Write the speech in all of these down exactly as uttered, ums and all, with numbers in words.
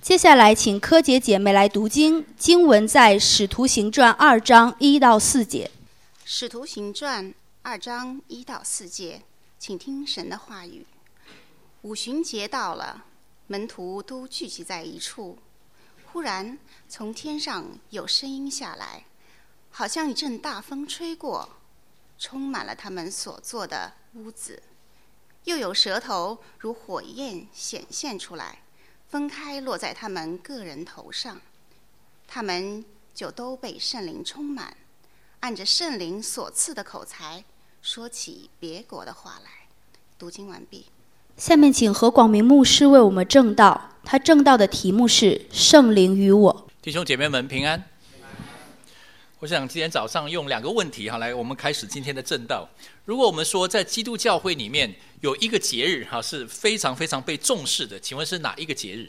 接下来请柯洁姐妹来读经，经文在《使徒行传》二章一到四节。 《使徒行传》二章一到四节，请听神的话语。五旬节到了，门徒都聚集在一处。忽然从天上有声音下来，好像一阵大风吹过，充满了他们所坐的屋子。又有舌头如火焰显现出来，分开落在他们个人头上，他们就都被圣灵充满，按着圣灵所赐的口才说起别国的话来。读经完毕。 下面请何广明牧师为我们证道，他证道的题目是圣灵与我。 弟兄姐妹们平安。我想今天早上用两个问题哈，来我们开始今天的证道。如果我们说在基督教会里面有一个节日哈是非常非常被重视的，请问是哪一个节日？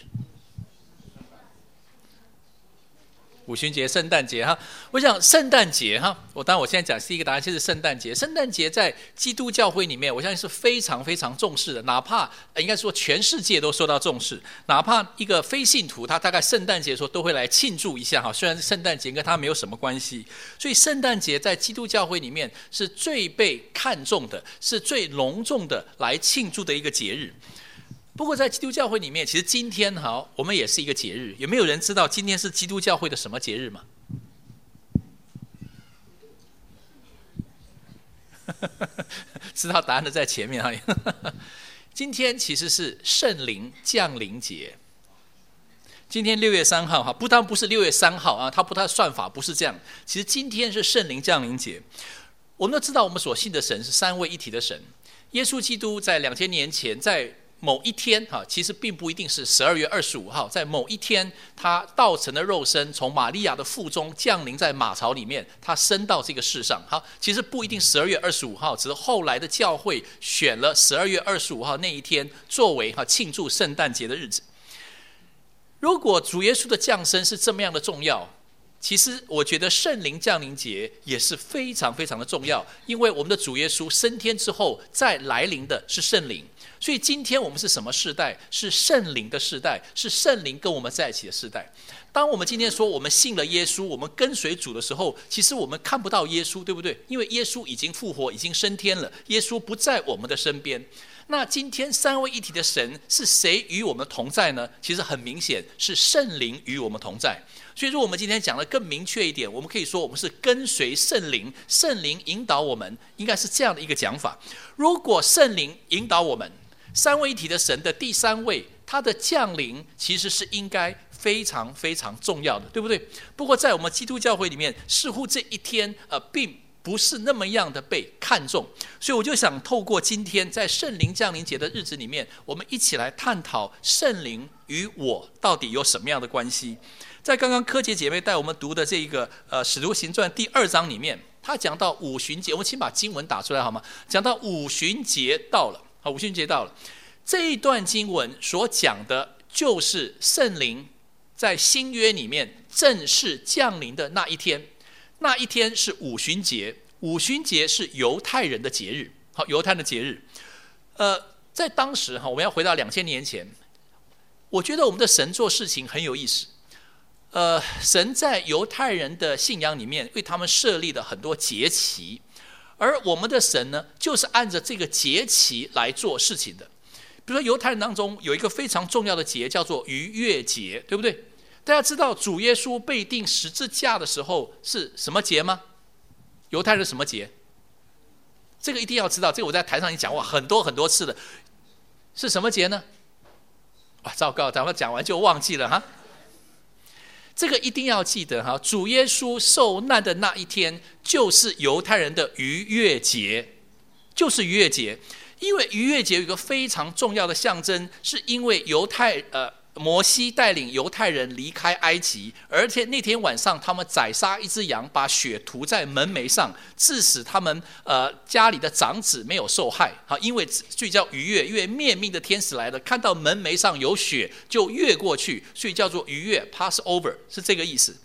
五旬节、圣诞节哈。我想圣诞节哈，我当然我现在讲第一个答案就是圣诞节。圣诞节在基督教会里面，我相信是非常非常重视的，哪怕应该说全世界都受到重视，哪怕一个非信徒，他大概圣诞节的时候都会来庆祝一下哈。虽然圣诞节跟他没有什么关系，所以圣诞节在基督教会里面是最被看重的，是最隆重的来庆祝的一个节日。不过在基督教会里面，其实今天哈，我们也是一个节日。有没有人知道今天是基督教会的什么节日吗？知道答案的在前面哈。今天其实是圣灵降临节。今天六月三号哈，不当不是六月三号啊，它不它算法不是这样。其实今天是圣灵降临节。我们都知道，我们所信的神是三位一体的神。耶稣基督在两千年前在某一天哈，其实并不一定是十二月二十五号，在某一天，他道成的肉身从玛利亚的腹中降临在马槽里面，他升到这个世上。好，其实不一定十二月二十五号，只是后来的教会选了十二月二十五号那一天作为哈庆祝圣诞节的日子。如果主耶稣的降生是这么样的重要，其实我觉得圣灵降临节也是非常非常的重要，因为我们的主耶稣升天之后再来临的是圣灵。所以今天我们是什么世代？是圣灵的世代，是圣灵跟我们在一起的世代。当我们今天说我们信了耶稣，我们跟随主的时候，其实我们看不到耶稣，对不对？因为耶稣已经复活，已经升天了，耶稣不在我们的身边。那今天三位一体的神是谁与我们同在呢？其实很明显是圣灵与我们同在。所以如果我们今天讲的更明确一点，我们可以说我们是跟随圣灵，圣灵引导我们，应该是这样的一个讲法。如果圣灵引导我们，三位一体的神的第三位，他的降临其实是应该非常非常重要的，对不对？不过在我们基督教会里面，似乎这一天呃并不是那么样的被看重，所以我就想透过今天在圣灵降临节的日子里面，我们一起来探讨圣灵与我到底有什么样的关系。在刚刚柯洁姐妹带我们读的这一个呃《使徒行传》第二章里面，他讲到五旬节，我们请把经文打出来好吗？讲到五旬节到了。好，五旬节到了，这一段经文所讲的就是圣灵在新约里面正式降临的那一天。那一天是五旬节，五旬节是犹太人的节日。好，犹太人的节日。呃，在当时哈，我们要回到两千年前，我觉得我们的神做事情很有意思。呃，神在犹太人的信仰里面为他们设立了很多节期。而我们的神呢，就是按着这个节期来做事情的。比如说犹太人当中有一个非常重要的节叫做逾越节，对不对？大家知道主耶稣被钉十字架的时候是什么节吗？犹太人什么节？这个一定要知道，这个我在台上已经讲过很多很多次了。是什么节呢？哇，糟糕，咱们讲完就忘记了哈。这个一定要记得哈，主耶稣受难的那一天就是犹太人的逾越节，就是逾越节。因为逾越节有一个非常重要的象征，是因为犹太呃摩西带领犹太人离开埃及，而且那天晚上他们宰杀一只羊，把血涂在门楣上，致使他们呃家里的长子没有受害。好，因为所以叫逾越，因为灭命的天使来了，看到门楣上有血就越过去，所以叫做逾越 Passover 是这个意思。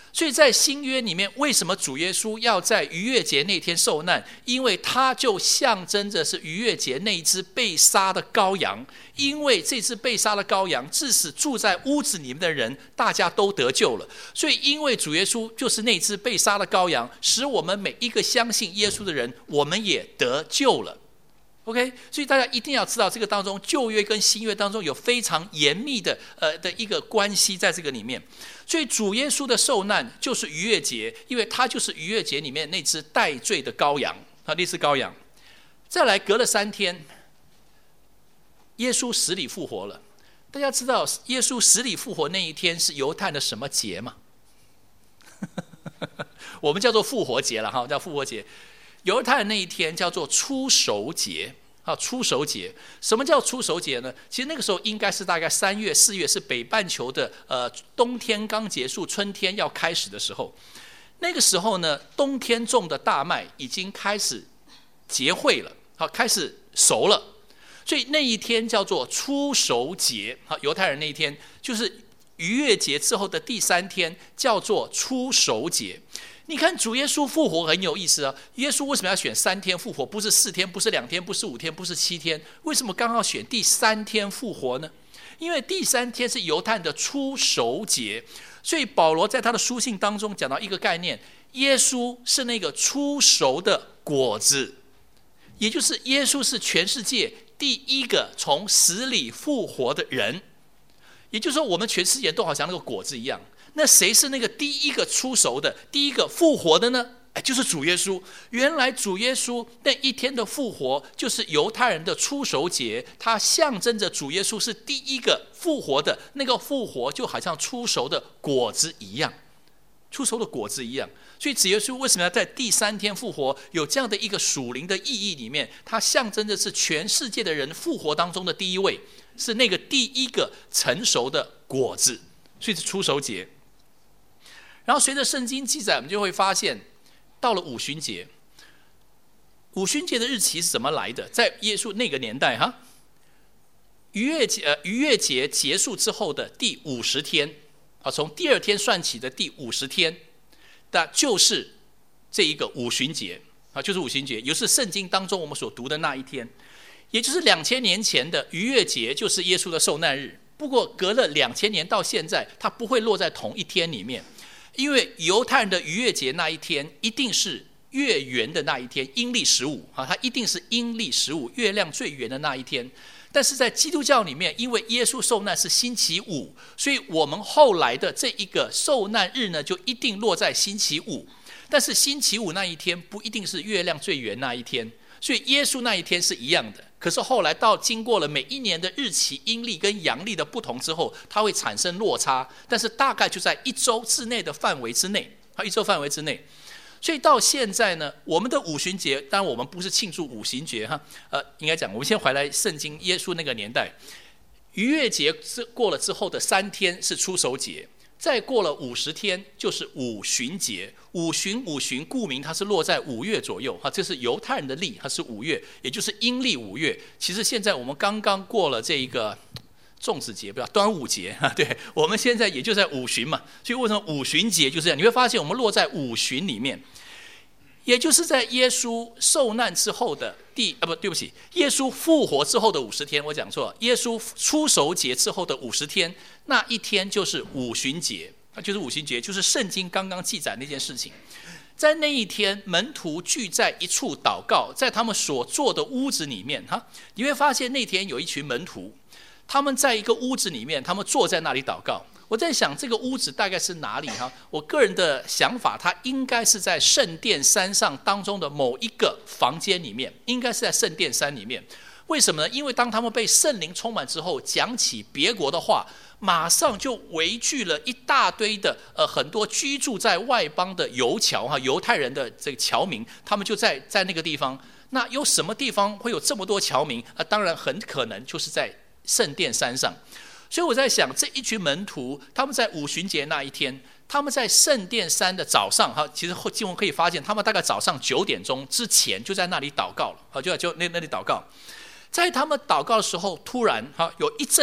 所以在新约里面，为什么主耶稣要在逾越节那天受难？因为他就象征着是逾越节那一只被杀的羔羊，因为这只被杀的羔羊致使住在屋子里面的人大家都得救了。所以因为主耶稣就是那只被杀的羔羊，使我们每一个相信耶稣的人，我们也得救了。OK， 所以大家一定要知道，这个当中旧约跟新约当中有非常严密的呃的一个关系在这个里面。所以主耶稣的受难就是逾越节，因为他就是逾越节里面那只代罪的羔羊啊，那只羔羊。再来隔了三天，耶稣死里复活了。大家知道耶稣死里复活那一天是犹太的什么节吗？我们叫做复活节了哈，叫复活节。犹太的那一天叫做初熟节，啊，初熟节。什么叫初熟节呢？其实那个时候应该是大概三月、四月，是北半球的呃冬天刚结束，春天要开始的时候。那个时候呢，冬天种的大麦已经开始结穗了，好，开始熟了。所以那一天叫做初熟节，好，犹太人那一天就是逾越节之后的第三天，叫做初熟节。你看主耶稣复活很有意思啊！耶稣为什么要选三天复活？不是四天，不是两天，不是五天，不是七天？为什么刚好选第三天复活呢？因为第三天是犹太人的初熟节，所以保罗在他的书信当中讲到一个概念：耶稣是那个初熟的果子，也就是耶稣是全世界第一个从死里复活的人。也就是说，我们全世界都好像那个果子一样。那谁是那个第一个出熟的、第一个复活的呢？哎，就是主耶稣。原来主耶稣那一天的复活，就是犹太人的初熟节，它象征着主耶稣是第一个复活的。那个复活就好像出熟的果子一样，出熟的果子一样。所以主耶稣为什么要在第三天复活？有这样的一个属灵的意义里面，它象征着是全世界的人复活当中的第一位，是那个第一个成熟的果子，所以是初熟节。然后随着圣经记载，我们就会发现，到了五旬节，五旬节的日期是怎么来的？在耶稣那个年代，哈，逾越节呃逾越节结束之后的第五十天，啊，从第二天算起的第五十天，那就是这一个五旬节啊，就是五旬节，也就是圣经当中我们所读的那一天，也就是两千年前的逾越节，就是耶稣的受难日。不过隔了两千年到现在，它不会落在同一天里面。因为犹太人的逾越节那一天一定是月圆的那一天，阴历十五啊，它一定是阴历十五，月亮最圆的那一天。但是在基督教里面，因为耶稣受难是星期五，所以我们后来的这一个受难日呢，就一定落在星期五。但是星期五那一天不一定是月亮最圆那一天，所以耶稣那一天是一样的。可是后来到经过了每一年的日期阴历跟阳历的不同之后，它会产生落差，但是大概就在一周之内的范围之内，一周范围之内。所以到现在呢，我们的五旬节，当然我们不是庆祝五旬节哈，呃，应该讲我们先回来圣经耶稣那个年代，逾越节过了之后的三天是初熟节，再过了五十天就是五旬节。五旬五旬，顾名它是落在五月左右哈，这是犹太人的历，它是五月，也就是阴历五月。其实现在我们刚刚过了这一个粽子节，不要端午节哈，对，我们现在也就在五旬嘛，所以为什么五旬节就是这样？你会发现我们落在五旬里面，也就是在耶稣受难之后的第啊不对不起，耶稣复活之后的五十天，我讲错了，耶稣初熟节之后的五十天，那一天就是五旬节。那就是五旬节，就是圣经刚刚记载那件事情。在那一天，门徒聚在一处祷告，在他们所坐的屋子里面，哈，你会发现那天有一群门徒，他们在一个屋子里面，他们坐在那里祷告。我在想，这个屋子大概是哪里？哈，我个人的想法，它应该是在圣殿山上当中的某一个房间里面，应该是在圣殿山里面。为什么呢？因为当他们被圣灵充满之后，讲起别国的话，马上就围聚了一大堆的呃很多居住在外邦的犹侨哈，犹太人的这个侨民，他们就在在那个地方。那有什么地方会有这么多侨民？啊，当然很可能就是在圣殿山上。所以我在想，这一群门徒，他们在五旬节那一天，他们在圣殿山的早上哈，其实经文可以发现，他们大概早上九点钟之前就在那里祷告了，就在就那那里祷告。在他们祷告的时候，突然哈有一阵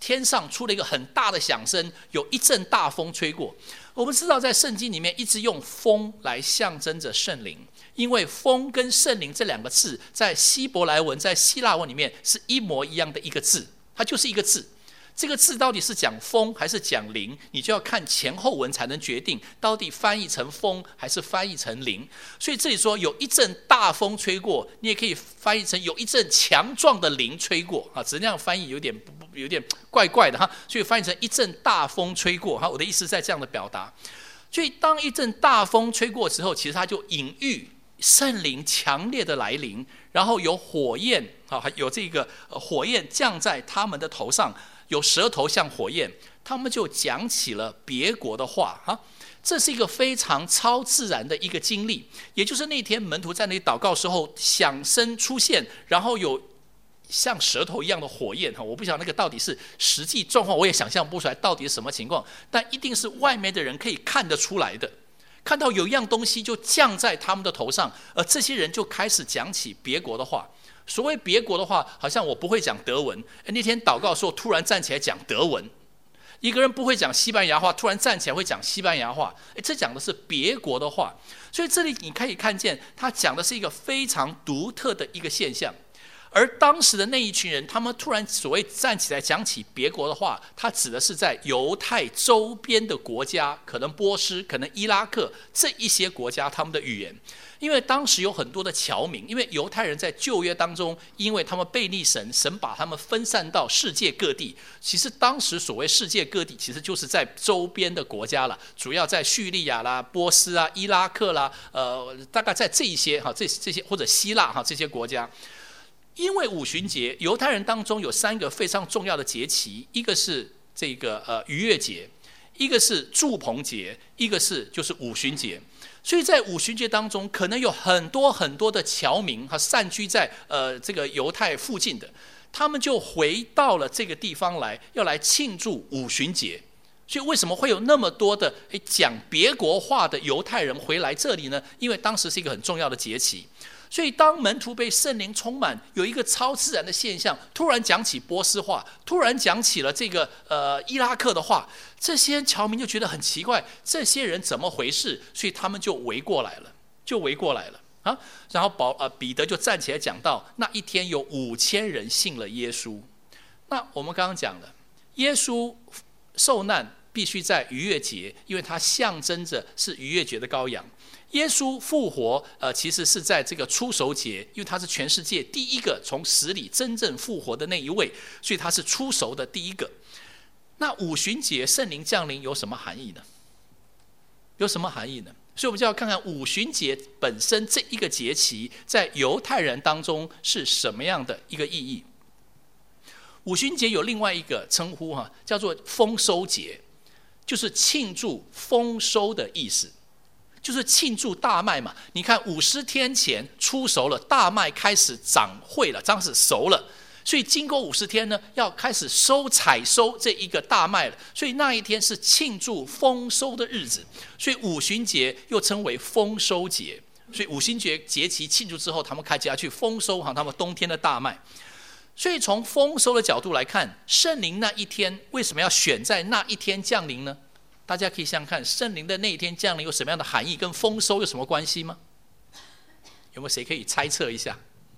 天上出了一个很大的响声，有一阵大风吹过。我们知道在圣经里面一直用风来象征着圣灵，因为风跟圣灵这两个字在希伯来文在希腊文里面是一模一样的一个字，它就是一个字。这个字到底是讲风还是讲灵，你就要看前后文才能决定到底翻译成风还是翻译成灵。所以这里说有一阵大风吹过，你也可以翻译成有一阵强壮的灵吹过啊，只是那样翻译有点有点怪怪的哈，所以翻译成一阵大风吹过哈。我的意思是在这样的表达。所以当一阵大风吹过之后，其实它就隐喻圣灵强烈的来临，然后有火焰啊，有这个火焰降在他们的头上。有舌头像火焰，他们就讲起了别国的话啊，这是一个非常超自然的一个经历。也就是那天门徒在那里祷告的时候，响声出现，然后有像舌头一样的火焰哈，我不晓得那个到底是实际状况，我也想象不出来到底是什么情况，但一定是外面的人可以看得出来的。看到有一样东西就降在他们的头上，而这些人就开始讲起别国的话。所谓别国的话，好像我不会讲德文，那天祷告的时候突然站起来讲德文。一个人不会讲西班牙话，突然站起来会讲西班牙话，这讲的是别国的话。所以这里你可以看见，他讲的是一个非常独特的一个现象。而当时的那一群人，他们突然所谓站起来讲起别国的话，他指的是在犹太周边的国家，可能波斯，可能伊拉克这一些国家他们的语言。因为当时有很多的侨民，因为犹太人在旧约当中，因为他们背逆神，神把他们分散到世界各地。其实当时所谓世界各地，其实就是在周边的国家了，主要在叙利亚啦、波斯啊、伊拉克啦，呃，大概在这一些哈，这这些或者希腊哈这些国家。因为五旬节，犹太人当中有三个非常重要的节期，一个是这个呃逾越节，一个是住棚节，一个是就是五旬节。所以在五旬节当中，可能有很多很多的侨民和散居在呃这个犹太附近的，他们就回到了这个地方来，要来庆祝五旬节。所以为什么会有那么多的诶讲别国话的犹太人回来这里呢？因为当时是一个很重要的节期。所以当门徒被圣灵充满，有一个超自然的现象，突然讲起波斯话，突然讲起了这个呃伊拉克的话，这些侨民就觉得很奇怪，这些人怎么回事？所以他们就围过来了，就围过来了啊。然后保呃彼得就站起来讲到，那一天有五千人信了耶稣。那我们刚刚讲了，耶稣受难必须在逾越节，因为它象征着是逾越节的羔羊。耶稣复活，呃，其实是在这个初熟节，因为他是全世界第一个从死里真正复活的那一位，所以他是初熟的第一个。那五旬节圣灵降临有什么含义呢？有什么含义呢？所以我们就要看看五旬节本身这一个节期，在犹太人当中是什么样的一个意义。五旬节有另外一个称呼哈，叫做丰收节，就是庆祝丰收的意思。就是庆祝大麦嘛，你看五十天前出熟了，大麦开始长穗了，开始熟了，所以经过五十天呢，要开始收采收这一个大麦了，所以那一天是庆祝丰收的日子，所以五旬节又称为丰收节。所以五旬节节期庆祝之后，他们开始要去丰收哈他们冬天的大麦。所以从丰收的角度来看，圣灵那一天为什么要选在那一天降临呢？大家可以想想看，圣灵的那一天降临有什么样的含义，跟丰收有什么关系吗？有没有谁可以猜测一下？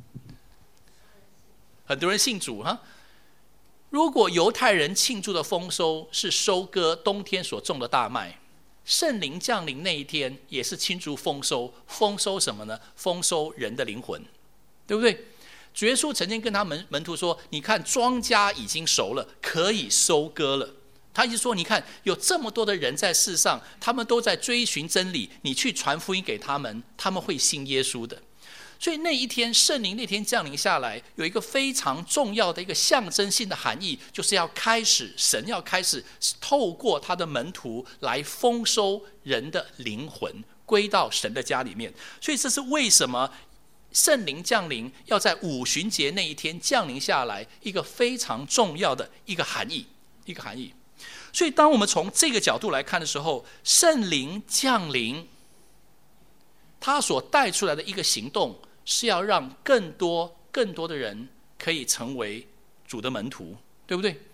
很多人信主哈。如果犹太人庆祝的丰收是收割冬天所种的大麦，圣灵降临那一天也是庆祝丰收。丰收什么呢？丰收人的灵魂，对不对？主耶稣曾经跟他们门徒说：“你看，庄稼已经熟了，可以收割了。”他一直说，你看有这么多的人在世上，他们都在追寻真理，你去传福音给他们，他们会信耶稣的。所以那一天圣灵那天降临下来，有一个非常重要的一个象征性的含义，就是要开始神要开始透过他的门徒来丰收人的灵魂，归到神的家里面。所以这是为什么圣灵降临要在五旬节那一天降临下来，一个非常重要的一个含义，一个含义。所以当我们从这个角度来看的时候，圣灵降临他所带出来的一个行动，是要让更多更多的人可以成为主的门徒，对不对？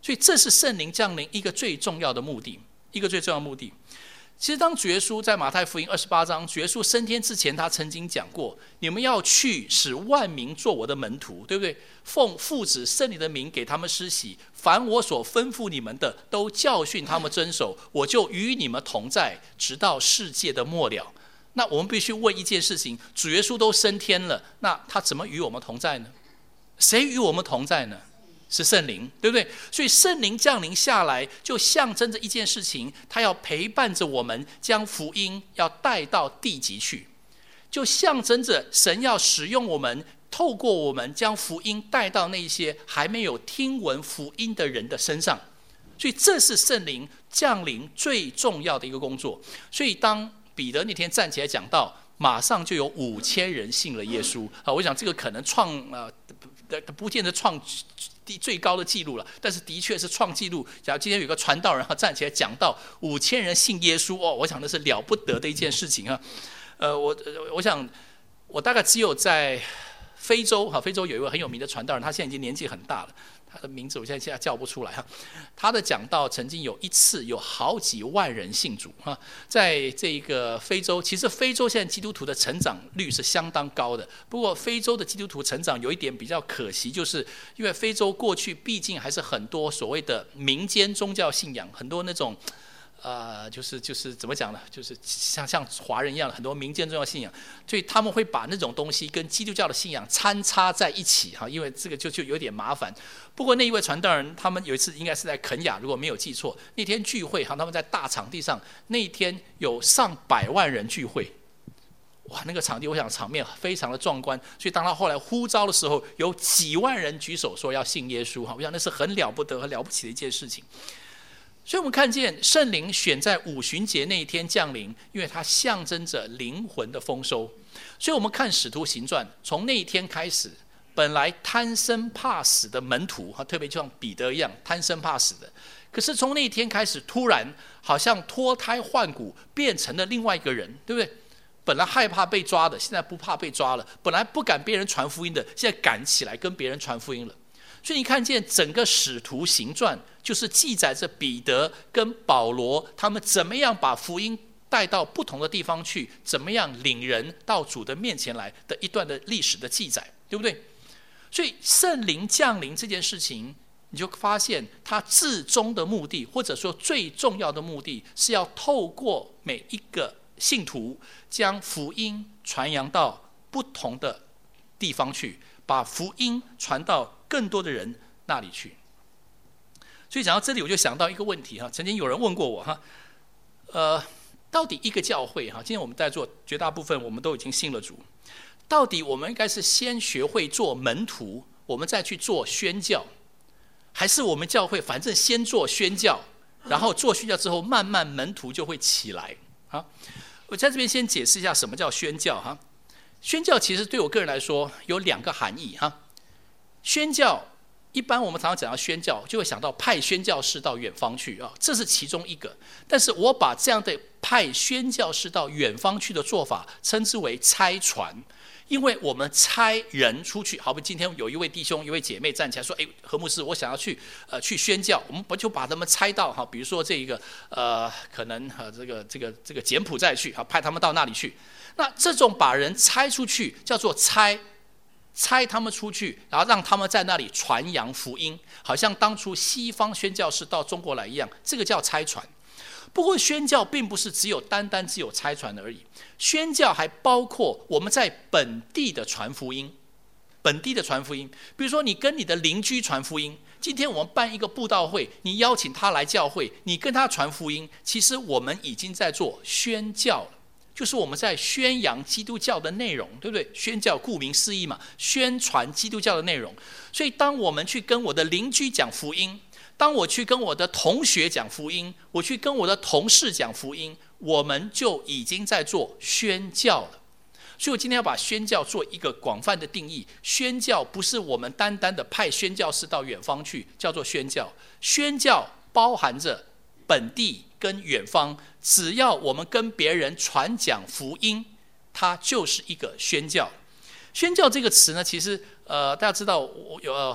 所以这是圣灵降临一个最重要的目的，一个最重要的目的。其实当主耶稣在马太福音二十八章，主耶稣升天之前，他曾经讲过，你们要去使万民做我的门徒，对不对？奉父子圣灵的名给他们施洗，凡我所吩咐你们的，都教训他们遵守，我就与你们同在，直到世界的末了。那我们必须问一件事情，主耶稣都升天了，那他怎么与我们同在呢？谁与我们同在呢？是圣灵，对不对？所以圣灵降临下来，就象征着一件事情，他要陪伴着我们，将福音要带到地极去，就象征着神要使用我们，透过我们将福音带到那些还没有听闻福音的人的身上。所以这是圣灵降临最重要的一个工作。所以当彼得那天站起来讲到，马上就有五千人信了耶稣啊！我想这个可能创呃不见得创最高的记录了，但是的确是创纪录。假如今天有个传道人站起来讲到五千人信耶稣哦，我想那是了不得的一件事情啊。呃，我我想我大概只有在非洲哈，非洲有一位很有名的传道人，他现在已经年纪很大了。他的名字我现在现在叫不出来哈。他的讲道曾经有一次有好几万人信主哈，在这个非洲，其实非洲现在基督徒的成长率是相当高的。不过非洲的基督徒成长有一点比较可惜，就是因为非洲过去毕竟还是很多所谓的民间宗教信仰，很多那种。呃，就是就是怎么讲呢？就是像像华人一样的很多民间宗教信仰，所以他们会把那种东西跟基督教的信仰参插在一起哈，因为这个就就有点麻烦。不过那一位传道人，他们有一次应该是在肯亚，如果没有记错，那天聚会哈，他们在大场地上，那一天有上百万人聚会，哇，那个场地我想场面非常的壮观。所以当他后来呼召的时候，有几万人举手说要信耶稣哈，我想那是很了不得、很了不起的一件事情。所以我们看见圣灵选在五旬节那一天降临，因为它象征着灵魂的丰收。所以我们看使徒行传，从那一天开始，本来贪生怕死的门徒，特别就像彼得一样贪生怕死的，可是从那一天开始，突然好像脱胎换骨，变成了另外一个人，对不对？本来害怕被抓的，现在不怕被抓了；本来不敢别人传福音的，现在敢起来跟别人传福音了。所以你看见整个使徒行传就是记载着彼得跟保罗他们怎么样把福音带到不同的地方去，怎么样领人到主的面前来的一段的历史的记载，对不对？所以圣灵降临这件事情，你就发现它至终的目的，或者说最重要的目的，是要透过每一个信徒将福音传扬到不同的地方去，把福音传到更多的人那里去。所以讲到这里，我就想到一个问题哈，曾经有人问过我哈，呃，到底一个教会哈，今天我们在座绝大部分我们都已经信了主，到底我们应该是先学会做门徒，我们再去做宣教，还是我们教会反正先做宣教，然后做宣教之后，慢慢门徒就会起来啊？我在这边先解释一下什么叫宣教哈。宣教其实对我个人来说有两个含义哈。宣教一般我们常常讲到宣教，就会想到派宣教士到远方去啊，这是其中一个。但是我把这样的派宣教士到远方去的做法，称之为差传。因为我们差人出去，好比今天有一位弟兄、一位姐妹站起来说：“哎，何牧师，我想要去呃去宣教。”我们不就把他们差到哈，比如说这个呃，可能呃这个这个这个柬埔寨去，好派他们到那里去。那这种把人差出去，叫做差。差他们出去，然后让他们在那里传扬福音，好像当初西方宣教士到中国来一样，这个叫差传。不过宣教并不是只有单单只有差传而已，宣教还包括我们在本地的传福音，本地的传福音。比如说你跟你的邻居传福音，今天我们办一个布道会，你邀请他来教会，你跟他传福音，其实我们已经在做宣教了。就是我们在宣扬基督教的内容，对不对？宣教顾名思义嘛，宣传基督教的内容。所以当我们去跟我的邻居讲福音，当我去跟我的同学讲福音，我去跟我的同事讲福音，我们就已经在做宣教了。所以我今天要把宣教做一个广泛的定义，宣教不是我们单单的派宣教士到远方去叫做宣教，宣教包含着本地跟远方，只要我们跟别人传讲福音，它就是一个宣教。宣教这个词呢，其实呃大家知道，我有呃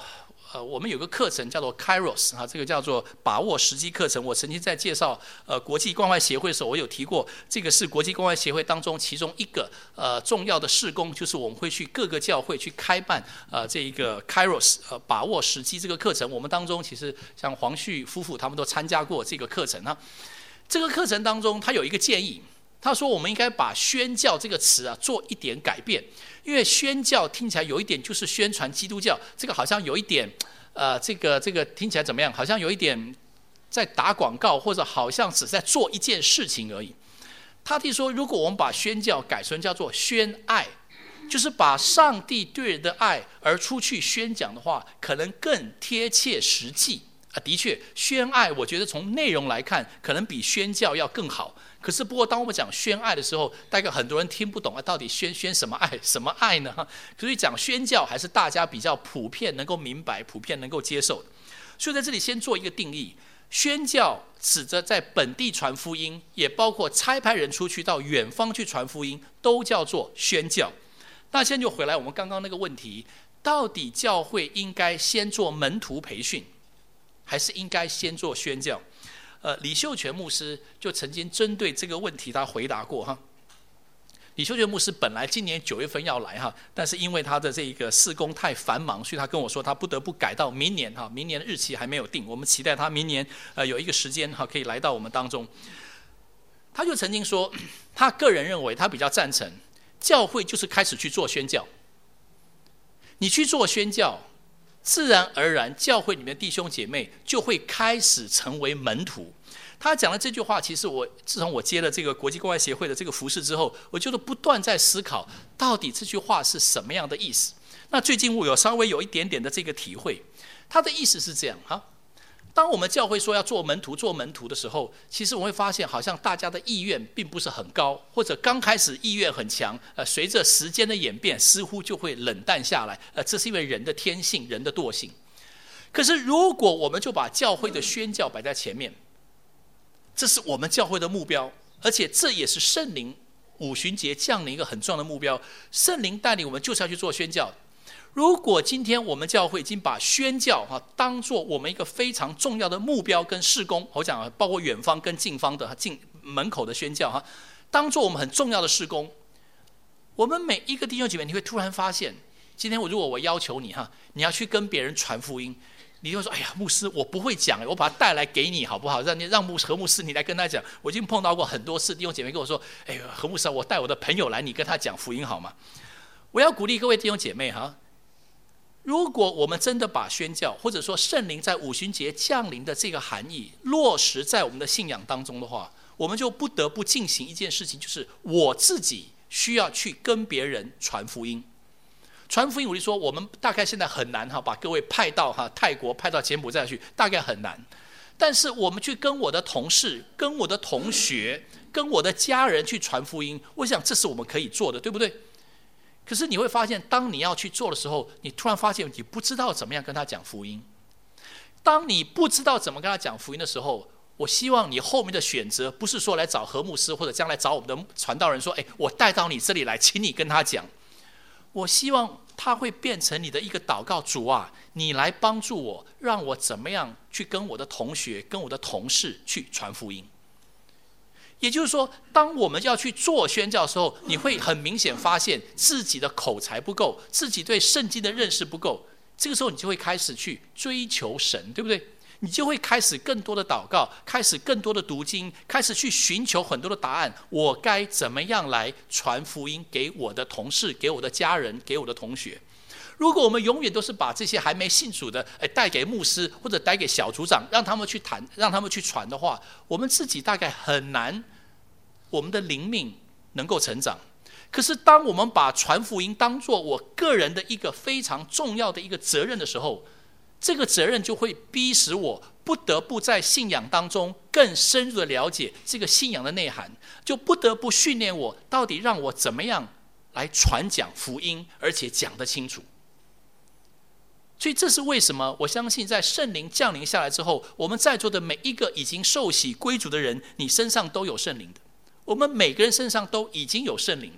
呃，我们有个课程叫做 Kairos 啊，这个叫做把握时机课程。我曾经在介绍呃国际关怀协会的时候，我有提过，这个是国际关怀协会当中其中一个呃重要的事工，就是我们会去各个教会去开办呃这一个 Kairos 呃把握时机这个课程。我们当中其实像黄旭夫妇他们都参加过这个课程啊。这个课程当中，他有一个建议，他说我们应该把宣教这个词啊做一点改变。因为宣教听起来有一点就是宣传基督教，这个好像有一点，呃，这个这个听起来怎么样？好像有一点在打广告，或者好像只是在做一件事情而已。他提说，如果我们把宣教改成叫做宣爱，就是把上帝对人的爱而出去宣讲的话，可能更贴切实际啊。的确，宣爱我觉得从内容来看，可能比宣教要更好。可是，不过当我们讲宣爱的时候，大概很多人听不懂啊，到底宣宣什么爱？什么爱呢？所以讲宣教还是大家比较普遍能够明白、普遍能够接受的。所以在这里先做一个定义：宣教指着在本地传福音，也包括差派人出去到远方去传福音，都叫做宣教。那现在就回来我们刚刚那个问题：到底教会应该先做门徒培训，还是应该先做宣教？呃，李秀全牧师就曾经针对这个问题，他回答过哈。李秀全牧师本来今年九月份要来哈，但是因为他的这个事工太繁忙，所以他跟我说他不得不改到明年哈。明年的日期还没有定，我们期待他明年呃有一个时间哈可以来到我们当中。他就曾经说，他个人认为他比较赞成教会就是开始去做宣教。你去做宣教，自然而然，教会里面的弟兄姐妹就会开始成为门徒。他讲的这句话，其实我自从我接了这个国际关怀协会的这个服事之后，我就是不断在思考，到底这句话是什么样的意思。那最近我有稍微有一点点的这个体会，他的意思是这样哈。当我们教会说要做门徒做门徒的时候，其实我会发现好像大家的意愿并不是很高，或者刚开始意愿很强，呃，随着时间的演变似乎就会冷淡下来，呃，这是因为人的天性，人的惰性。可是如果我们就把教会的宣教摆在前面，这是我们教会的目标，而且这也是圣灵五旬节降临一个很重要的目标，圣灵带领我们就是要去做宣教。如果今天我们教会已经把宣教哈当作我们一个非常重要的目标跟事工，我讲包括远方跟近方的进门口的宣教哈，当作我们很重要的事工，我们每一个弟兄姐妹，你会突然发现，今天我如果我要求你哈，你要去跟别人传福音，你就说，哎呀，牧师，我不会讲，我把它带来给你好不好？让你让牧何牧师你来跟他讲。我已经碰到过很多次弟兄姐妹跟我说，哎呀，何牧师，我带我的朋友来，你跟他讲福音好吗？我要鼓励各位弟兄姐妹哈。如果我们真的把宣教，或者说圣灵在五旬节降临的这个含义落实在我们的信仰当中的话，我们就不得不进行一件事情，就是我自己需要去跟别人传福音。传福音，我就说我们大概现在很难哈，把各位派到哈泰国、派到柬埔寨去，大概很难。但是我们去跟我的同事、跟我的同学、跟我的家人去传福音，我想这是我们可以做的，对不对？可是你会发现，当你要去做的时候，你突然发现你不知道怎么样跟他讲福音。当你不知道怎么跟他讲福音的时候，我希望你后面的选择不是说来找何牧师，或者将来找我们的传道人说，哎，我带到你这里来，请你跟他讲。我希望他会变成你的一个祷告，主啊，你来帮助我，让我怎么样去跟我的同学、跟我的同事去传福音。也就是说，当我们要去做宣教的时候，你会很明显发现自己的口才不够，自己对圣经的认识不够，这个时候你就会开始去追求神，对不对？你就会开始更多的祷告，开始更多的读经，开始去寻求很多的答案，我该怎么样来传福音给我的同事、给我的家人、给我的同学。如果我们永远都是把这些还没信主的带给牧师或者带给小组长，让他们去谈，让他们去传的话，我们自己大概很难我们的灵命能够成长。可是当我们把传福音当作我个人的一个非常重要的一个责任的时候，这个责任就会逼使我不得不在信仰当中更深入的了解这个信仰的内涵，就不得不训练我到底让我怎么样来传讲福音，而且讲得清楚。所以这是为什么我相信在圣灵降临下来之后，我们在座的每一个已经受洗归主的人，你身上都有圣灵的，我们每个人身上都已经有圣灵了。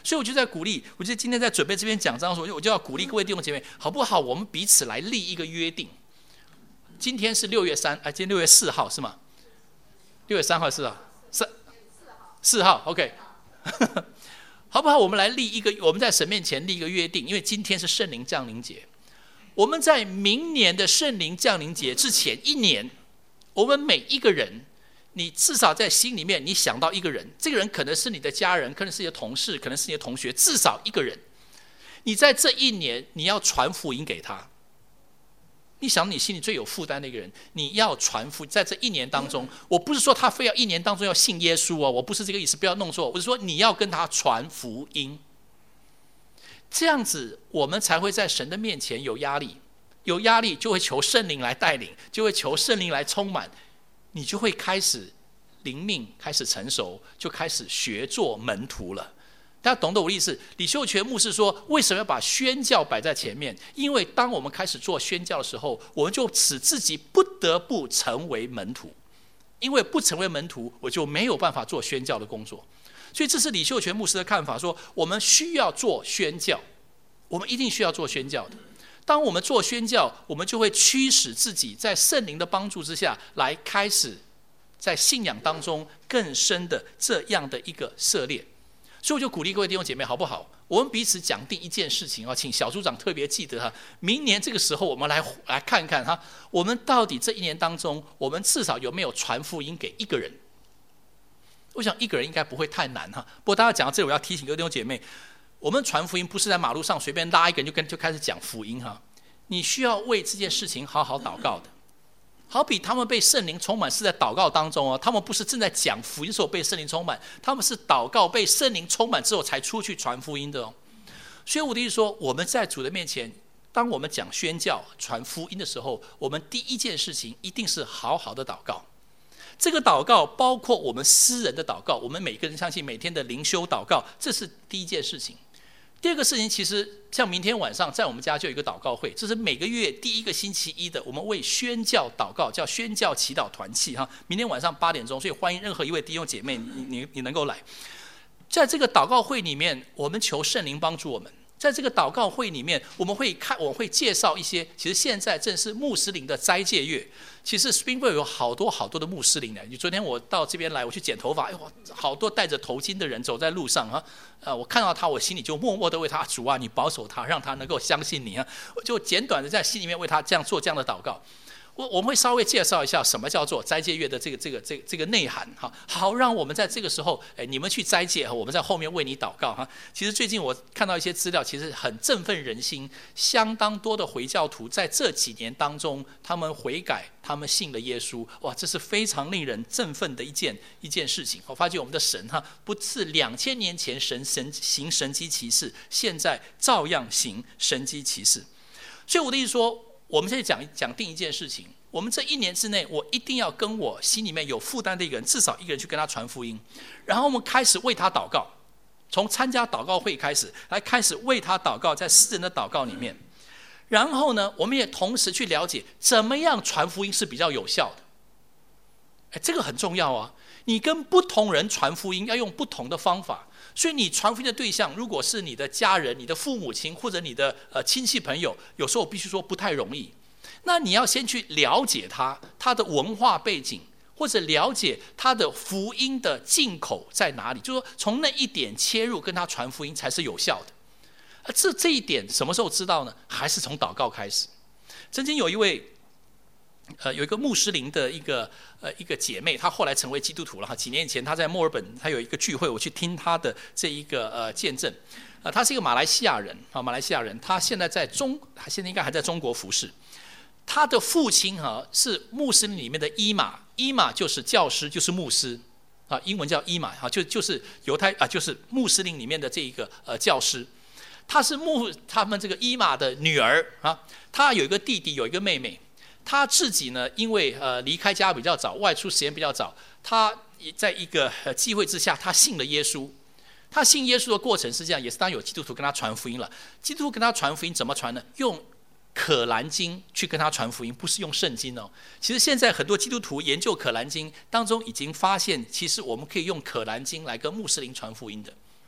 所以我就在鼓励，我就今天在准备这篇讲章的时候，我就要鼓励各位弟兄姐妹，好不好？我们彼此来立一个约定。今天是六月三，哎，今天六月四号是吗？六月三号是吧？三四号 ，OK， 好不好？我们来立一个，我们在神面前立一个约定，因为今天是圣灵降临节。我们在明年的圣灵降临节之前一年，我们每一个人，你至少在心里面，你想到一个人，这个人可能是你的家人，可能是你的同事，可能是你的同学，至少一个人，你在这一年你要传福音给他。你想你心里最有负担的一个人，你要传福，在这一年当中，我不是说他非要一年当中要信耶稣哦，我不是这个意思，不要弄错，我是说你要跟他传福音。这样子我们才会在神的面前有压力，有压力就会求圣灵来带领，就会求圣灵来充满，你就会开始灵命开始成熟，就开始学做门徒了。大家懂得我的意思？李秀全牧师说，为什么要把宣教摆在前面？因为当我们开始做宣教的时候，我们就使自己不得不成为门徒，因为不成为门徒，我就没有办法做宣教的工作。所以这是李秀全牧师的看法，说我们需要做宣教，我们一定需要做宣教的。当我们做宣教，我们就会驱使自己在圣灵的帮助之下，来开始在信仰当中更深的这样的一个涉猎。所以我就鼓励各位弟兄姐妹，好不好？我们彼此讲定一件事情啊，请小组长特别记得哈。明年这个时候，我们来来看看哈，我们到底这一年当中，我们至少有没有传福音给一个人？我想一个人应该不会太难哈。不过大家讲到这里，我要提醒各位弟兄姐妹，我们传福音不是在马路上随便拉一个人就跟就开始讲福音哈。你需要为这件事情好好祷告的。好比他们被圣灵充满是在祷告当中哦，他们不是正在讲福音的时候被圣灵充满，他们是祷告被圣灵充满之后才出去传福音的哦。所以我的意思说，我们在主的面前，当我们讲宣教传福音的时候，我们第一件事情一定是好好的祷告。这个祷告包括我们私人的祷告，我们每个人相信每天的灵修祷告，这是第一件事情。第二个事情，其实像明天晚上在我们家就有一个祷告会，这是每个月第一个星期一的，我们为宣教祷告，叫宣教祈祷团契哈。明天晚上八点钟，所以欢迎任何一位弟兄姐妹，你你你能够来。在这个祷告会里面，我们求圣灵帮助我们。在这个祷告会里面，我们会看，我会介绍一些，其实现在正是穆斯林的斋戒月。其实 Springville 有好多好多的穆斯林呢。昨天我到这边来，我去剪头发，哎，好多戴着头巾的人走在路上啊，呃，我看到他，我心里就默默的为他，主啊，你保守他，让他能够相信你啊。我就简短的在心里面为他这样做这样的祷告。我我们会稍微介绍一下什么叫做斋戒月的这个这个这个这个内涵哈，好让我们在这个时候，哎，你们去斋戒，我们在后面为你祷告哈。其实最近我看到一些资料，其实很振奋人心，相当多的回教徒在这几年当中，他们悔改，他们信了耶稣，哇，这是非常令人振奋的一件一件事情。我发觉我们的神哈，不是两千年前神神行神迹奇事，现在照样行神迹奇事。所以我的意思说，我们现在讲讲定一件事情，我们这一年之内，我一定要跟我心里面有负担的一个人，至少一个人去跟他传福音，然后我们开始为他祷告，从参加祷告会开始，来开始为他祷告，在私人的祷告里面，然后呢，我们也同时去了解怎么样传福音是比较有效的。哎，这个很重要啊！你跟不同人传福音要用不同的方法。所以你传福音的对象，如果是你的家人、你的父母亲或者你的呃亲戚朋友，有时候我必须说不太容易。那你要先去了解他他的文化背景，或者了解他的福音的进口在哪里，就是说从那一点切入跟他传福音才是有效的。而这这一点什么时候知道呢？还是从祷告开始。曾经有一位。呃，有一个穆斯林的一个呃一个姐妹，她后来成为基督徒了哈。几年前她在墨尔本，她有一个聚会，我去听她的这一个呃见证。呃，她是一个马来西亚人啊，马来西亚人，她现在在中，她现在应该还在中国服侍。她的父亲哈、啊、是穆斯林里面的伊玛，伊玛就是教师，就是牧师啊，英文叫伊玛哈，就就是犹太啊，就是穆斯林里面的这一个呃教师。她是穆他们这个伊玛的女儿啊，她有一个弟弟，有一个妹妹。他自己呢，因为呃离开家比较早，外出时间比较早，他在一个呃机会之下，他信了耶稣。他信耶稣的过程是这样，也是当有基督徒跟他传福音了。基督徒跟他传福音怎么传呢？用可兰经去跟他传福音，不是用圣经哦。其实现在很多基督徒研究可兰经当中，已经发现，其实我们可以用可兰经来跟穆斯林传福音的。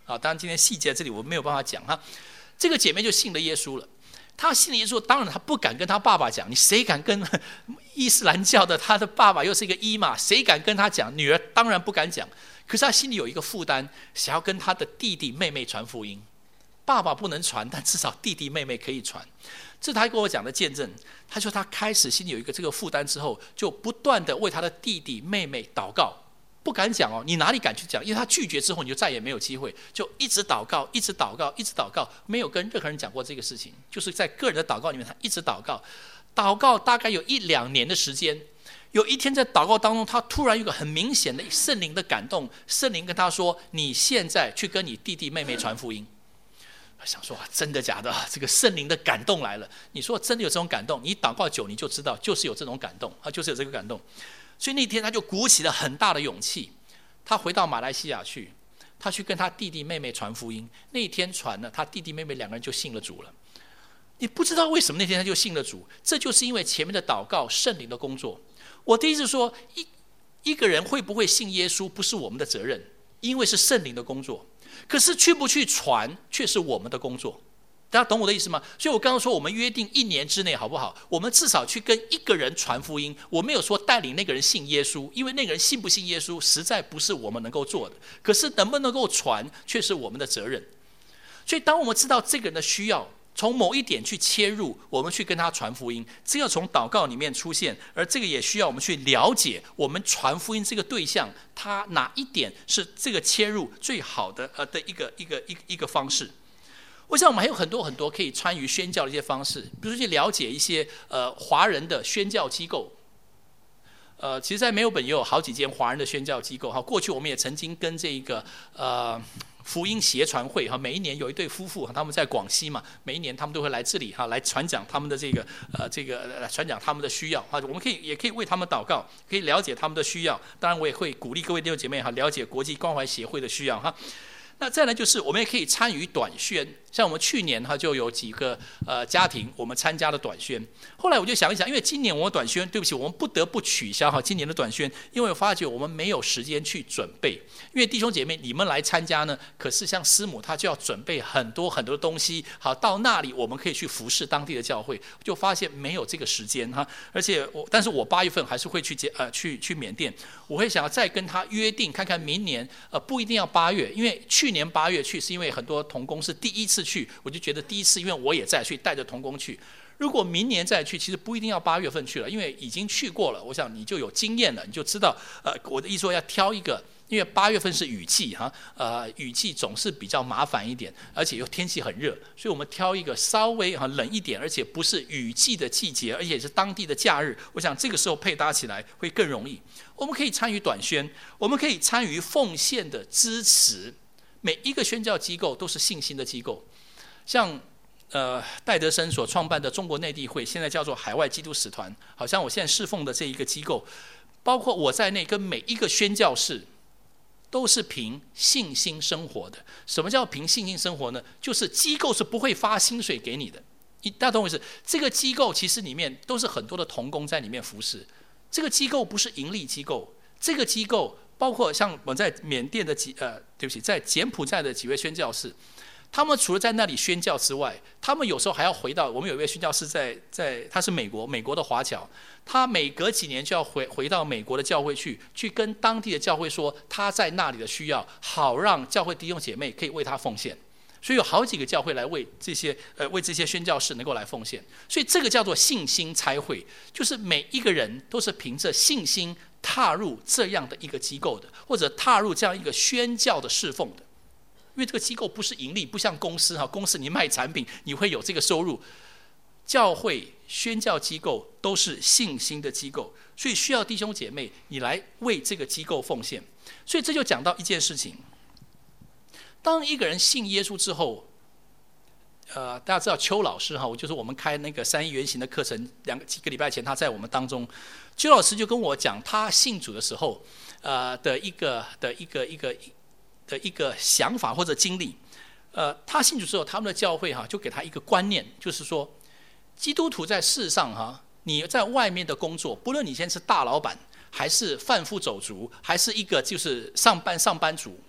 啊。当然今天细节这里我没有办法讲哈。这个姐妹就信了耶稣了。她信了耶稣，当然她不敢跟她爸爸讲，你谁敢跟伊斯兰教的，她的爸爸又是一个伊玛，谁敢跟她讲？女儿当然不敢讲。可是她心里有一个负担，想要跟她的弟弟妹妹传福音。爸爸不能传，但至少弟弟妹妹可以传。这是他跟我讲的见证。他说他开始心里有一个这个负担之后，就不断的为他的弟弟妹妹祷告，不敢讲哦，你哪里敢去讲？因为他拒绝之后，你就再也没有机会，就一直祷告，一直祷告，一直祷告，没有跟任何人讲过这个事情，就是在个人的祷告里面，他一直祷告，祷告大概有一两年的时间。有一天在祷告当中，他突然有一个很明显的圣灵的感动，圣灵跟他说：“你现在去跟你弟弟妹妹传福音。”想说真的假的？这个圣灵的感动来了。你说真的有这种感动？你祷告久你就知道，就是有这种感动，啊，就是有这个感动。所以那天他就鼓起了很大的勇气，他回到马来西亚去，他去跟他弟弟妹妹传福音。那一天传了，他弟弟妹妹两个人就信了主了。你不知道为什么那天他就信了主，这就是因为前面的祷告，圣灵的工作。我的意思是说，一一个人会不会信耶稣，不是我们的责任，因为是圣灵的工作。可是去不去传却是我们的工作，大家懂我的意思吗？所以我刚刚说我们约定一年之内好不好？我们至少去跟一个人传福音。我没有说带领那个人信耶稣，因为那个人信不信耶稣实在不是我们能够做的。可是能不能够传却是我们的责任。所以当我们知道这个人的需要，从某一点去切入，我们去跟他传福音，这要从祷告里面出现，而这个也需要我们去了解我们传福音这个对象，他哪一点是这个切入最好的呃的一个一个一个一个方式。我想我们还有很多很多可以参与宣教的一些方式，比如说去了解一些呃华人的宣教机构。呃，其实，在墨尔本也有好几间华人的宣教机构哈。过去我们也曾经跟这个呃。福音协传会哈，每一年有一对夫妇，他们在广西嘛，每一年他们都会来这里哈，来传讲他们的这个呃这个来传讲他们的需要哈，我们可以也可以为他们祷告，可以了解他们的需要。当然，我也会鼓励各位弟兄姐妹哈，了解国际关怀协会的需要哈。那再来就是我们也可以参与短宣，像我们去年哈就有几个呃家庭我们参加了短宣。后来我就想一想，因为今年我们短宣，对不起，我们不得不取消哈今年的短宣，因为我发觉我们没有时间去准备。因为弟兄姐妹你们来参加呢，可是像师母她就要准备很多很多东西，好到那里我们可以去服侍当地的教会，就发现没有这个时间哈。而且我，但是我八月份还是会去呃去去缅甸，我会想要再跟他约定，看看明年呃不一定要八月，因为去年八月去是因为很多同工是第一次去，我就觉得第一次因为我也在，所以带着同工去。如果明年再去，其实不一定要八月份去了，因为已经去过了，我想你就有经验了，你就知道呃我的意思说要挑一个。因为八月份是雨季哈，呃，雨季总是比较麻烦一点，而且又天气很热，所以我们挑一个稍微哈冷一点，而且不是雨季的季节，而且是当地的假日。我想这个时候配搭起来会更容易。我们可以参与短宣，我们可以参与奉献的支持。每一个宣教机构都是信心的机构，像呃戴德生所创办的中国内地会，现在叫做海外基督使团，好像我现在侍奉的这一个机构，包括我在内，跟每一个宣教士。都是凭信心生活的。什么叫凭信心生活呢？就是机构是不会发薪水给你的。大家懂我意思？这个机构其实里面都是很多的同工在里面服侍。这个机构不是盈利机构，这个机构包括像我在缅甸的几呃，对不起，在柬埔寨的几位宣教士。他们除了在那里宣教之外，他们有时候还要回到我们有一位宣教士在在他是美国美国的华侨，他每隔几年就要回回到美国的教会去，去跟当地的教会说他在那里的需要，好让教会弟兄姐妹可以为他奉献。所以有好几个教会来为这些呃为这些宣教士能够来奉献。所以这个叫做信心差会，就是每一个人都是凭着信心踏入这样的一个机构的，或者踏入这样一个宣教的侍奉的。因为这个机构不是盈利，不像公司哈，公司你卖产品你会有这个收入。教会、宣教机构都是信心的机构，所以需要弟兄姐妹你来为这个机构奉献。所以这就讲到一件事情：当一个人信耶稣之后，呃，大家知道邱老师哈，我就是我们开那个三一原型的课程，两个几个礼拜前他在我们当中，邱老师就跟我讲他信主的时候，呃的一个的一个一个。的一个想法或者经历，呃，他信主之后，他们的教会哈就给他一个观念，就是说，基督徒在世上哈，你在外面的工作，不论你现在是大老板，还是贩夫走卒，还是一个就是上班上班族，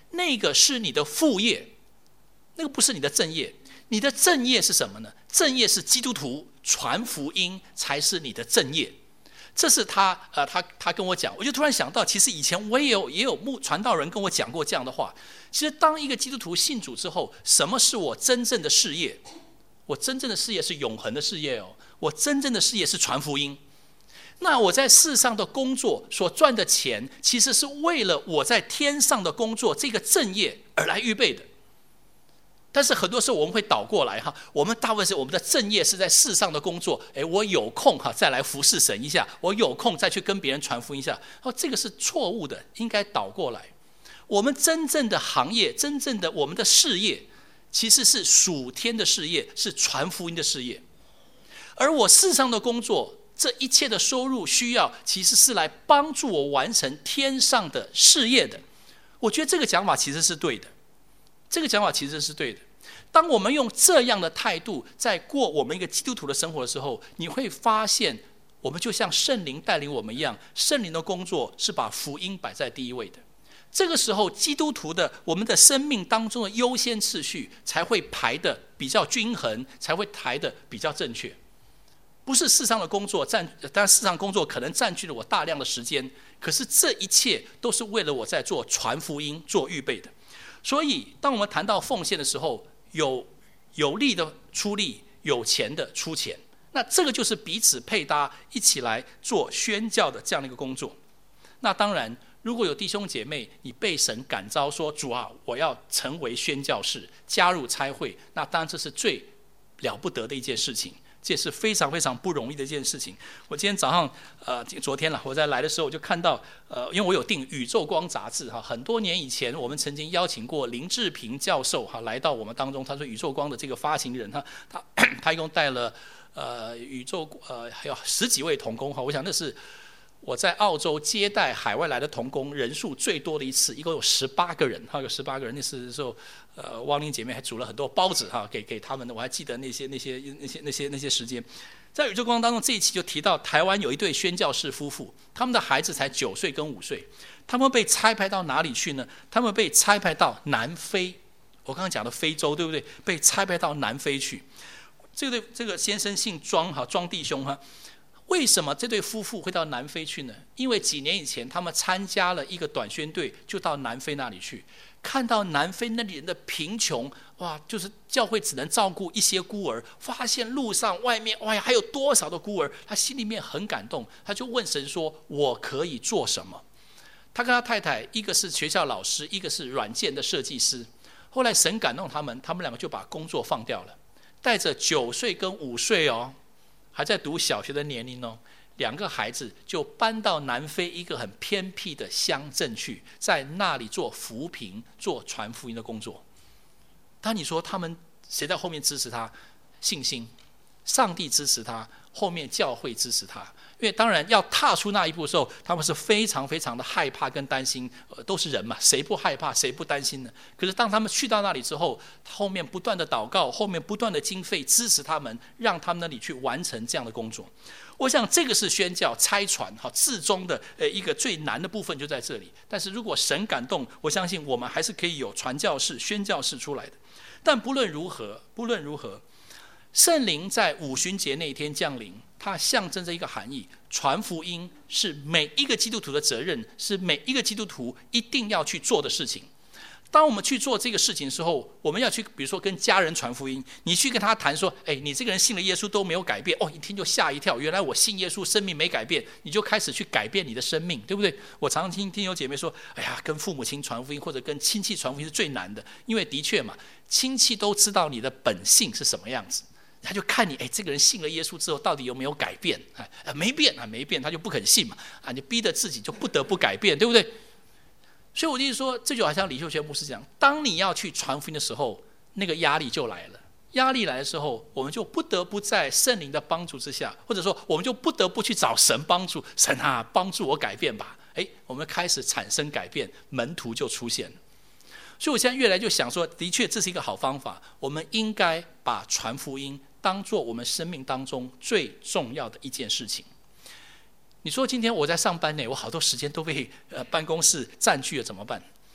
那个是你的副业，那个不是你的正业。你的正业是什么呢？正业是基督徒传福音才是你的正业。这是他呃他他跟我讲，我就突然想到，其实以前我也有也有牧传道人跟我讲过这样的话。其实当一个基督徒信主之后，什么是我真正的事业？我真正的事业是永恒的事业哦，我真正的事业是传福音。那我在世上的工作所赚的钱，其实是为了我在天上的工作这个正业而来预备的。但是很多时候我们会倒过来哈，我们大部分是我们的正业是在世上的工作，哎，我有空哈再来服侍神一下，我有空再去跟别人传福音一下，哦，这个是错误的，应该倒过来。我们真正的行业，真正的我们的事业，其实是属天的事业，是传福音的事业。而我世上的工作，这一切的收入需要，其实是来帮助我完成天上的事业的。我觉得这个讲法其实是对的，这个讲法其实是对的。当我们用这样的态度在过我们一个基督徒的生活的时候，你会发现我们就像圣灵带领我们一样，圣灵的工作是把福音摆在第一位的。这个时候基督徒的我们的生命当中的优先次序才会排得比较均衡，才会排得比较正确。不是世上的工作占，当然世上工作可能占据了我大量的时间，可是这一切都是为了我在做传福音做预备的。所以当我们谈到奉献的时候，有有力的出力，有钱的出钱，那这个就是彼此配搭，一起来做宣教的这样的一个工作。那当然如果有弟兄姐妹你被神感召说，主啊，我要成为宣教士，加入差会，那当然这是最了不得的一件事情，这也是非常非常不容易的一件事情。我今天早上呃，昨天了，我在来的时候我就看到呃，因为我有订《宇宙光》杂志哈，很多年以前我们曾经邀请过林志平教授哈来到我们当中，他是《宇宙光》的这个发行人哈，他他一共带了呃宇宙呃还有十几位同工哈，我想那是我在澳洲接待海外来的同工人数最多的一次，一共有十八个人哈，有十八个人。那时候，呃，汪玲姐妹还煮了很多包子哈，给给他们的，我还记得那些那些那些那些那些时间。在宇宙光当中，这一期就提到台湾有一对宣教士夫妇，他们的孩子才九岁跟五岁，他们被差派到哪里去呢？他们被差派到南非，我刚刚讲的非洲，对不对？被差派到南非去。这个这个先生姓庄哈，庄弟兄哈。为什么这对夫妇会到南非去呢？因为几年以前他们参加了一个短宣队，就到南非那里去，看到南非那里人的贫穷，哇，就是教会只能照顾一些孤儿，发现路上外面哇还有多少的孤儿，他心里面很感动，他就问神说，我可以做什么？他跟他太太一个是学校老师，一个是软件的设计师，后来神感动他们，他们两个就把工作放掉了，带着九岁跟五岁哦还在读小学的年龄哦，两个孩子就搬到南非一个很偏僻的乡镇去，在那里做扶贫、做传福音的工作。当你说他们谁在后面支持他？信心，上帝支持他，后面教会支持他。因为当然要踏出那一步的时候，他们是非常非常的害怕跟担心，呃，都是人嘛，谁不害怕，谁不担心呢？可是当他们去到那里之后，后面不断的祷告，后面不断的经费支持他们，让他们那里去完成这样的工作。我想这个是宣教差传哈至终的呃一个最难的部分就在这里。但是如果神感动，我相信我们还是可以有传教士、宣教士出来的。但不论如何，不论如何，圣灵在五旬节那一天降临，它象征着一个含义：传福音是每一个基督徒的责任，是每一个基督徒一定要去做的事情。当我们去做这个事情的时候，我们要去，比如说跟家人传福音，你去跟他谈说，哎，你这个人信了耶稣都没有改变，哦，一听就吓一跳，原来我信耶稣，生命没改变，你就开始去改变你的生命，对不对？我常常听听有姐妹说，哎呀，跟父母亲传福音或者跟亲戚传福音是最难的，因为的确嘛，亲戚都知道你的本性是什么样子。他就看你，哎，这个人信了耶稣之后，到底有没有改变？哎，没变啊，没变，他就不肯信嘛，啊，你逼得自己就不得不改变，对不对？所以我就是说，这就好像李秀全牧师讲，当你要去传福音的时候，那个压力就来了。压力来的时候，我们就不得不在圣灵的帮助之下，或者说，我们就不得不去找神帮助。神啊，帮助我改变吧！哎，我们开始产生改变，门徒就出现了。所以我现在越来就想说，的确这是一个好方法。我们应该把传福音当作我们生命当中最重要的一件事情。你说今天我在上班呢，我好多时间都被呃办公室占据了，怎么办？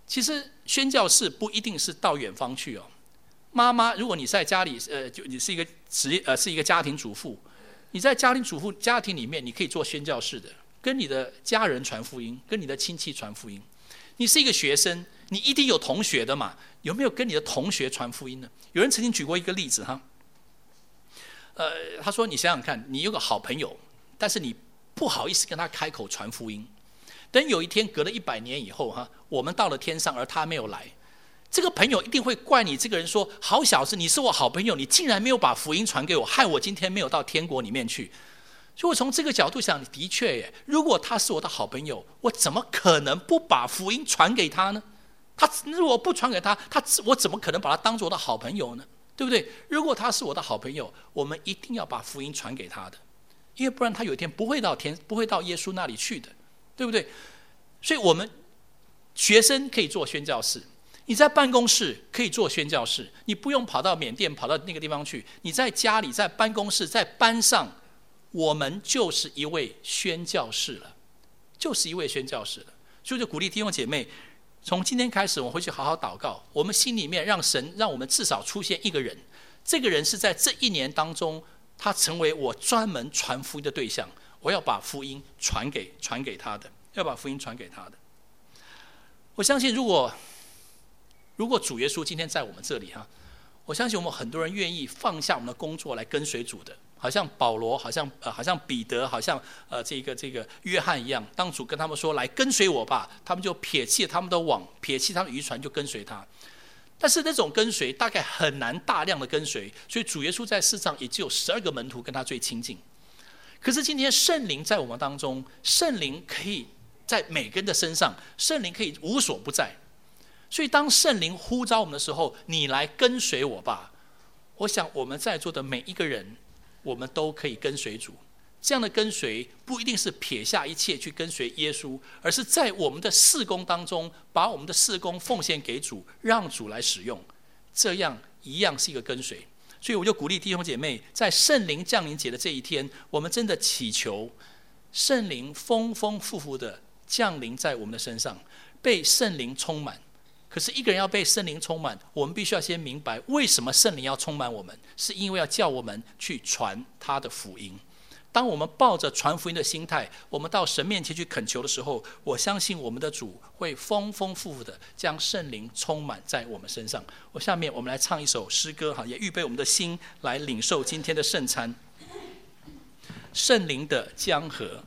其实宣教士不一定是到远方去哦。妈妈，如果你在家里，呃，就你是一个职业，呃，是一个家庭主妇，你在家庭主妇家庭里面，你可以做宣教士的，跟你的家人传福音，跟你的亲戚传福音。你是一个学生，你一定有同学的嘛？有没有跟你的同学传福音呢？有人曾经举过一个例子哈，呃，他说你想想看，你有个好朋友，但是你不好意思跟他开口传福音。等有一天隔了一百年以后哈，我们到了天上，而他没有来。这个朋友一定会怪你这个人说，好小子，你是我好朋友，你竟然没有把福音传给我，害我今天没有到天国里面去。所以我从这个角度想，的确耶，如果他是我的好朋友，我怎么可能不把福音传给他呢？他如果不传给他，他我怎么可能把他当作我的好朋友呢？对不对？如果他是我的好朋友，我们一定要把福音传给他的，因为不然他有一天不会到天，不会到耶稣那里去的，对不对？所以我们学生可以做宣教士，你在办公室可以做宣教士，你不用跑到缅甸跑到那个地方去，你在家里在办公室在班上，我们就是一位宣教士了，就是一位宣教士了。所以就鼓励弟兄姐妹，从今天开始我们回去好好祷告，我们心里面让神让我们至少出现一个人，这个人是在这一年当中他成为我专门传福音的对象，我要把福音传给传给他的，要把福音传给他的。我相信如果如果主耶稣今天在我们这里哈，我相信我们很多人愿意放下我们的工作来跟随主的，好像保罗，好像呃，好像彼得，好像呃这个这个约翰一样，当主跟他们说来跟随我吧，他们就撇弃他们的网，撇弃他们的渔船，就跟随他。但是那种跟随大概很难大量的跟随，所以主耶稣在世上也只有十二个门徒跟他最亲近。可是今天圣灵在我们当中，圣灵可以在每个人的身上，圣灵可以无所不在。所以当圣灵呼召我们的时候，你来跟随我吧，我想我们在座的每一个人，我们都可以跟随主。这样的跟随不一定是撇下一切去跟随耶稣，而是在我们的事工当中，把我们的事工奉献给主，让主来使用，这样一样是一个跟随。所以我就鼓励弟兄姐妹，在圣灵降临节的这一天，我们真的祈求圣灵丰丰富富的降临在我们的身上，被圣灵充满。可是一个人要被圣灵充满，我们必须要先明白为什么圣灵要充满我们，是因为要叫我们去传他的福音。当我们抱着传福音的心态，我们到神面前去恳求的时候，我相信我们的主会丰丰富富的将圣灵充满在我们身上。我下面我们来唱一首诗歌，也预备我们的心来领受今天的圣餐，圣灵的江河。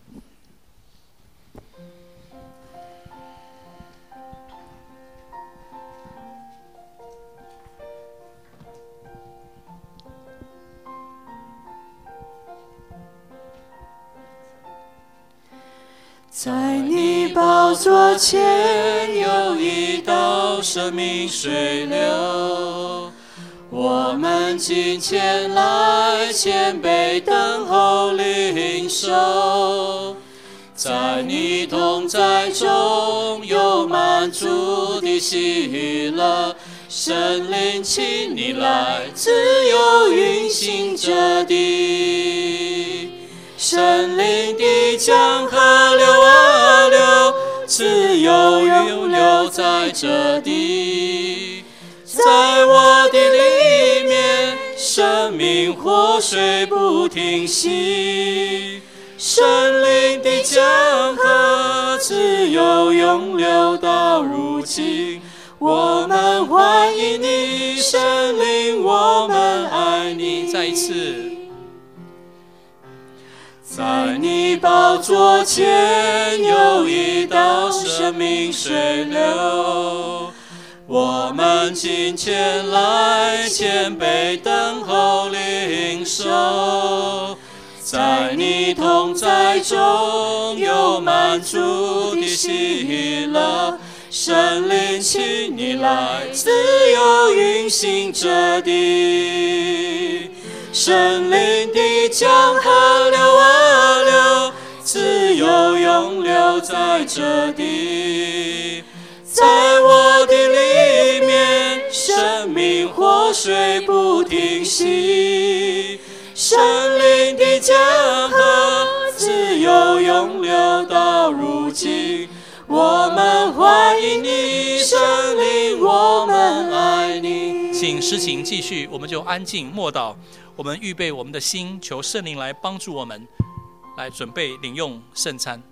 在你宝座前有一道生命水流，我们今前来谦卑等候领受。在你同在中有满足的喜乐，圣灵请你来自由运行这地。圣灵的江河流啊流，自由永流在这地。在我的里面，生命活水不停息。圣灵的江河自由永流到如今。我们欢迎你，圣灵，我们爱你。 再一次。 在你宝座前有一道生命水流，我们今前来谦卑等候领受。在你同在中有满足的喜乐，圣灵请你来自由运行这地。圣灵的江河流啊流，自由永流在这地。在我的里面，生命活水不停息。圣灵的江河自由永流到如今。我们欢迎你，圣请诗情继续，我们就安静默祷，我们预备我们的心，求圣灵来帮助我们，来准备领用圣餐。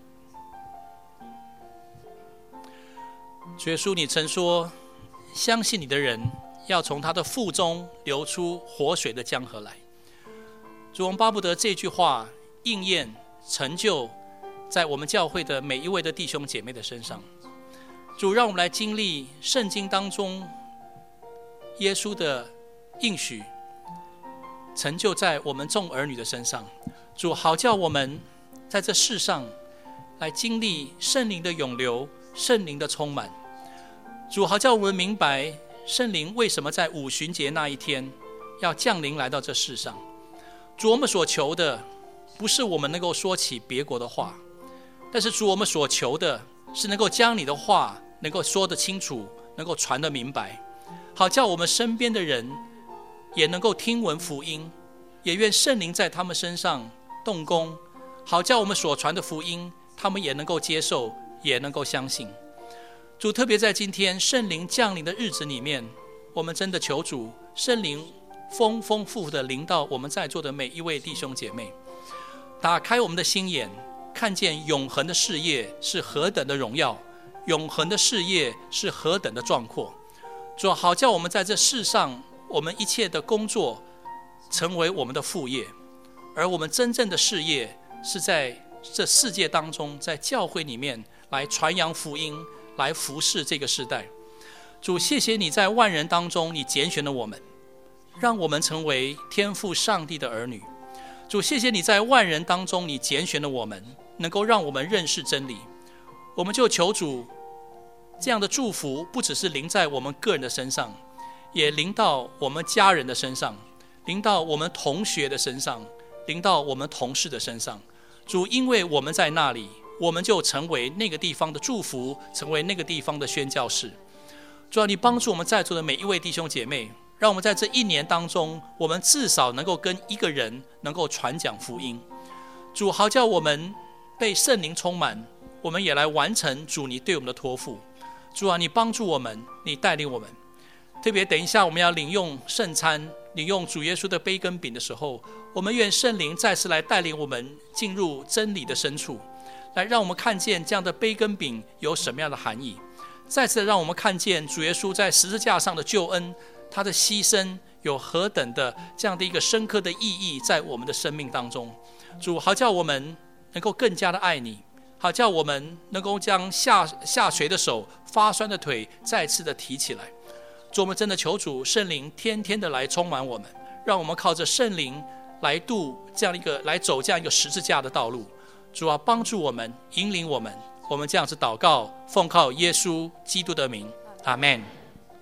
主耶稣，你曾说，相信你的人要从他的腹中流出活水的江河来。主，我们巴不得这句话应验成就在我们教会的每一位的弟兄姐妹的身上。主，让我们来经历圣经当中耶稣的应许成就在我们众儿女的身上。主，好叫我们在这世上来经历圣灵的涌流，圣灵的充满。主，好叫我们明白圣灵为什么在五旬节那一天要降临来到这世上。主，我们所求的不是我们能够说起别国的话，但是主，我们所求的是能够将你的话能够说得清楚，能够传得明白，好叫我们身边的人也能够听闻福音，也愿圣灵在他们身上动工，好叫我们所传的福音他们也能够接受，也能够相信。主，特别在今天圣灵降临的日子里面，我们真的求主圣灵丰丰富富的临到我们在座的每一位弟兄姐妹，打开我们的心眼，看见永恒的事业是何等的荣耀，永恒的事业是何等的壮阔。主，好叫我们在这世上我们一切的工作成为我们的副业，而我们真正的事业是在这世界当中，在教会里面来传扬福音，来服侍这个时代。主，谢谢你在万人当中你拣选了我们，让我们成为天父上帝的儿女。主，谢谢你在万人当中你拣选了我们，能够让我们认识真理。我们就求主这样的祝福不只是临在我们个人的身上，也临到我们家人的身上，临到我们同学的身上，临到我们同事的身上。主，因为我们在那里，我们就成为那个地方的祝福，成为那个地方的宣教士。主啊，你帮助我们在座的每一位弟兄姐妹，让我们在这一年当中，我们至少能够跟一个人能够传讲福音。主，好叫我们被圣灵充满，我们也来完成主你对我们的托付。主啊，你帮助我们，你带领我们。特别等一下我们要领用圣餐，领用主耶稣的杯跟饼的时候，我们愿圣灵再次来带领我们进入真理的深处，来让我们看见这样的杯跟饼有什么样的含义，再次让我们看见主耶稣在十字架上的救恩，他的牺牲有何等的这样的一个深刻的意义在我们的生命当中。主，好叫我们能够更加的爱你，好叫我们能够将下下垂的手、发酸的腿再次的提起来。主，我们真的求主圣灵天天的来充满我们，让我们靠着圣灵来度这样一个来走这样一个十字架的道路。主啊，帮助我们，引领我们，我们这样子祷告，奉靠耶稣基督的名，阿们。